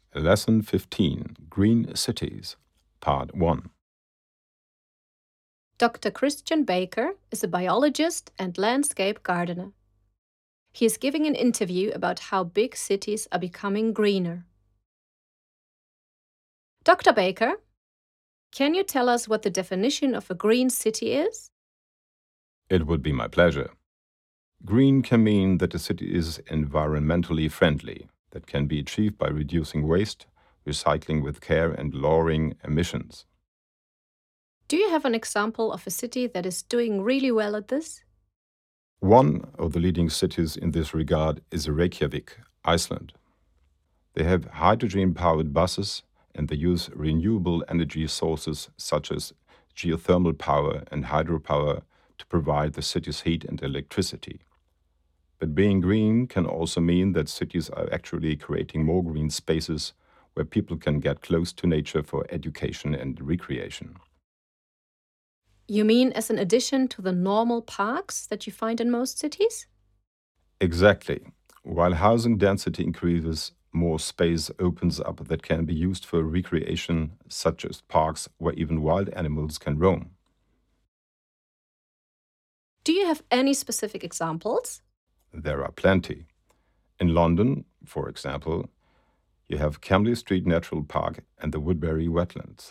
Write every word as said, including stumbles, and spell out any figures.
Lesson fifteen, Green Cities, Part one. Doctor Christian Baker is a biologist and landscape gardener. He is giving an interview about how big cities are becoming greener. Doctor Baker, can you tell us what the definition of a green city is? It would be my pleasure. Green can mean that a city is environmentally friendly, that can be achieved by reducing waste, recycling with care, and lowering emissions. Do you have an example of a city that is doing really well at this? One of the leading cities in this regard is Reykjavik, Iceland. They have hydrogen-powered buses and they use renewable energy sources such as geothermal power and hydropower to provide the city's heat and electricity. But being green can also mean that cities are actually creating more green spaces where people can get close to nature for education and recreation. You mean as an addition to the normal parks that you find in most cities? Exactly. While housing density increases, more space opens up that can be used for recreation, such as parks where even wild animals can roam. Do you have any specific examples? There are plenty. In London, for example, you have Camley Street Natural Park and the Woodbury Wetlands.